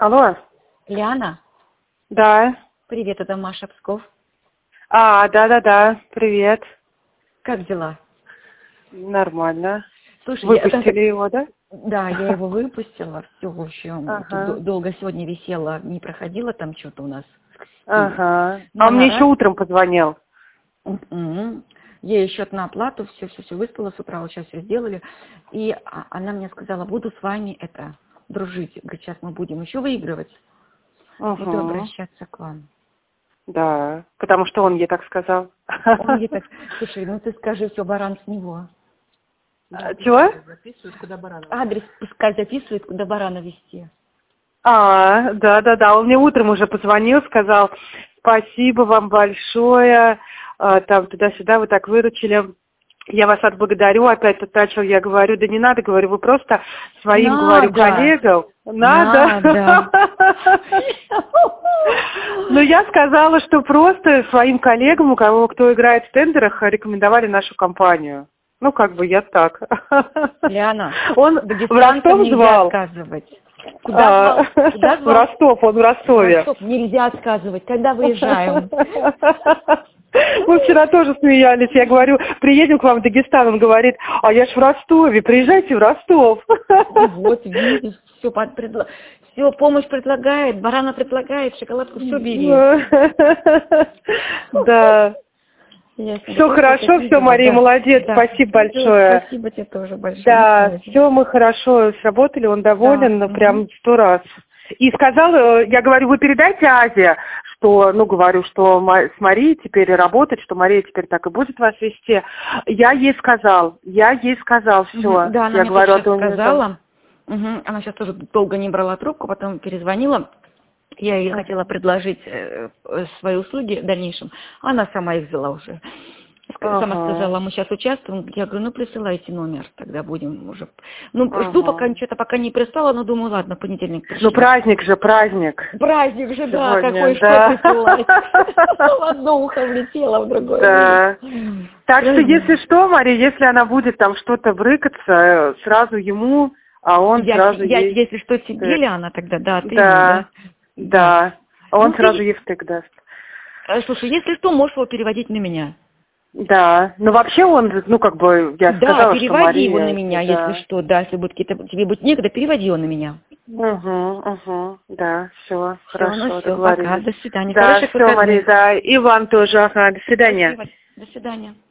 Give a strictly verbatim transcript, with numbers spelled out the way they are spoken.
Алло. Лиана? Да. Привет, это Маша Псков. А, да-да-да, привет. Как дела? Нормально. Слушай, Выпустили я... его, да? Да, я его выпустила, все, в общем, Ага. тут долго сегодня висела, не проходила там что-то у нас. Ага. Но А он она мне еще раз- утром позвонил. Мгм. Ей счет на оплату, все, все, все выспала с утра, вот сейчас все сделали. И а- она мне сказала, буду с вами это дружить. Говорит, сейчас мы будем еще выигрывать. Буду Угу. обращаться к вам. Да, потому что он ей так сказал. Он мне так, слушай, ну ты скажи, все, баран с него. А, чего? Записывают, куда барана. Адрес пускай записывает, куда барана везти. А, да-да-да, он мне утром уже позвонил, сказал, спасибо вам большое, а, там туда-сюда вы так выручили. Я вас отблагодарю, опять тут начал, я говорю, да не надо, говорю, вы просто своим, говорю, Надо. коллегам. Надо. Надо. Но я сказала, что просто своим коллегам, у кого кто играет в тендерах, рекомендовали нашу компанию. Ну, как бы я так. Лиана, Он в дагестанцам Ростов нельзя звал. отказывать. Куда А, звал? Куда в звал? Ростов, он в Ростове. Ростов нельзя отказывать. Когда выезжаем? Мы вчера тоже смеялись. Я говорю, приедем к вам в Дагестан. Он говорит, а я ж в Ростове, приезжайте в Ростов. Вот, видишь, все, предла... все, помощь предлагает, барана предлагает, шоколадку, все бери. Да. Ясно. Все Вот хорошо, это все, видела, Мария, да. молодец, Да. спасибо большое. Спасибо тебе тоже большое. Да, все, мы хорошо сработали, он доволен, Да. ну, прям сто раз. И сказал, э, я говорю, вы передайте Азе, что, ну, говорю, что Ма- с Марией теперь работать, что Мария теперь так и будет вас вести. Я ей сказал, я ей сказал, все. Мгм. Да, она Я мне говорю, тоже а то у сейчас нее там- сказала. Мгм. Она сейчас тоже долго не брала трубку, потом перезвонила. Я ей Ага. хотела предложить э, э, свои услуги в дальнейшем. Она сама их взяла уже. Ска- Сама Ага. сказала, мы сейчас участвуем. Я говорю, ну присылайте номер, тогда будем уже. Ну, Ага. жду, пока что-то пока не прислала, но думаю, ладно, в понедельник пришлю. Ну, праздник же, праздник. Праздник же, да, Сегодня, какой, да. что присылать. В одно ухо влетело, в другое. Да. вылетело. Так что, Праздник. если что, Мария, если она будет там что-то брыкаться, э, сразу ему, а он Я, сразу я, ей... если что, тебе, втык. Лиана, тогда, да, ты ему, Да, да? да. А он Ну, сразу ты- ей втык даст. Э, Слушай, если что, можешь его переводить на меня. Да. Ну, вообще он, ну, как бы, я Да, сказала, что переводи Мария... его на меня, да. если что, да, если будет какие-то, тебе будет некогда, переводи его на меня. Угу, угу, да, все, Все, хорошо, ну все, договорились. пока, до свидания. Да, Хороших все, Мария, выходных. да, и вам тоже, ага, до свидания. Спасибо, до свидания.